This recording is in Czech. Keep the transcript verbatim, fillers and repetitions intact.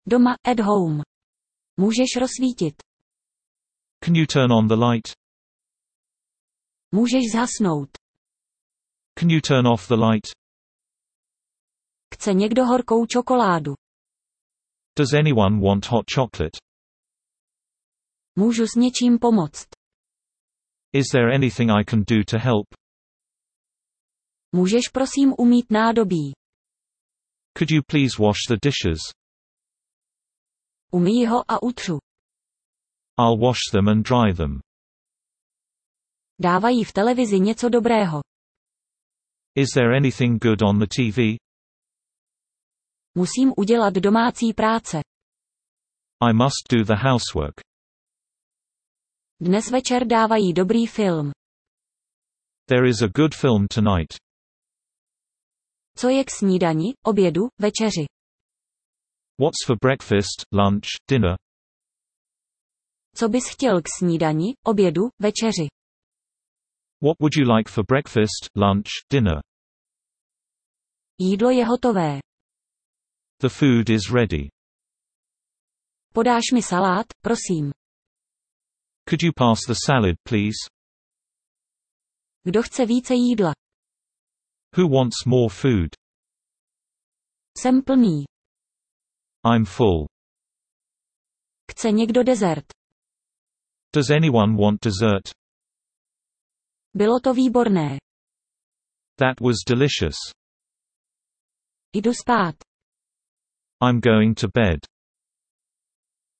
Doma, at home. Můžeš rozsvítit. Can you turn on the light? Můžeš zhasnout. Can you turn off the light? Chce někdo horkou čokoládu? Does anyone want hot chocolate? Můžu s něčím pomoct. Is there anything I can do to help? Můžeš prosím umýt nádobí? Could you please wash the dishes? Umyj ho a utřu. I'll wash them and dry them. Dávají v televizi něco dobrého. Is there anything good on the T V? Musím udělat domácí práce. I must do the housework. Dnes večer dávají dobrý film. There is a good film tonight. Co je k snídani, obědu, večeři? What's for breakfast, lunch, dinner? Co bys chtěl k snídani, obědu, večeři? What would you like for breakfast, lunch, dinner? Jídlo je hotové. The food is ready. Podáš mi salát, prosím. Could you pass the salad, please? Kdo chce více jídla? Who wants more food? Jsem plný. I'm full. Chce někdo dezert? Does anyone want dessert? Bylo to výborné. That was delicious. Jdu spát. I'm going to bed.